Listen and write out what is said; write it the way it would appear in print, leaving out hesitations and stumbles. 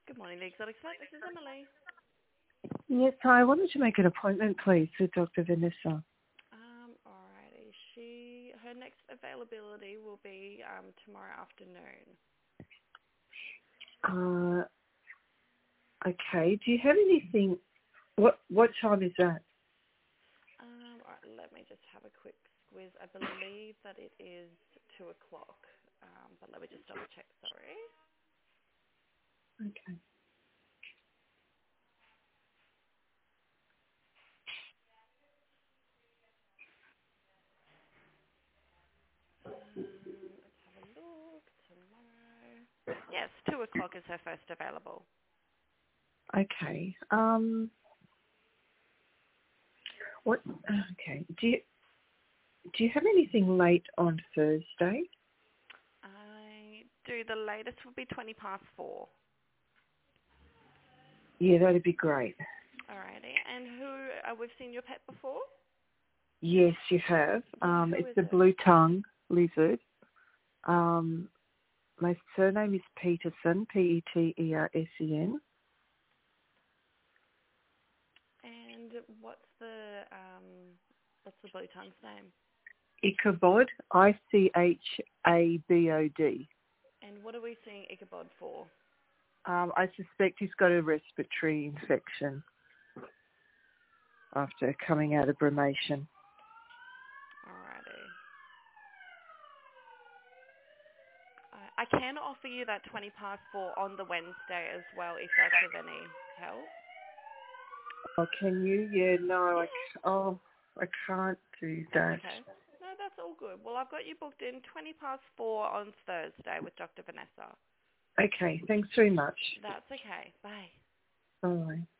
Good morning, the Exotic Site. This is Emily. Yes, hi. I wanted to make an appointment, please, with Dr. Vanessa. Alrighty. Her next availability will be tomorrow afternoon. Okay. Do you have anything? What time is that? Alright, let me just have a quick squiz. I believe that it is 2 o'clock, but let me just double check. Sorry. Okay. Let's have a look. Tomorrow. Yes, 2 o'clock is her first available. Okay. What? Okay. Do you have anything late on Thursday? I do. The latest will be 4:20. Yeah, that'd be great. Alrighty. And who? We've seen your pet before? Yes, you have. Yeah, who It's is the it? blue tongue lizard. My surname is Petersen, Petersen. And what's the blue tongue's name? Ichabod, Ichabod. And what are we seeing Ichabod for? I suspect he's got a respiratory infection after coming out of brumation. Alrighty. I can offer you that 4:20 on the Wednesday as well, if that's of any help. Oh, can you? Yeah, no, Yeah, I can't do that's that. okay. No, that's all good. Well, I've got you booked in 4:20 on Thursday with Dr. Vanessa. Okay, thanks very much. That's okay. Bye. Bye.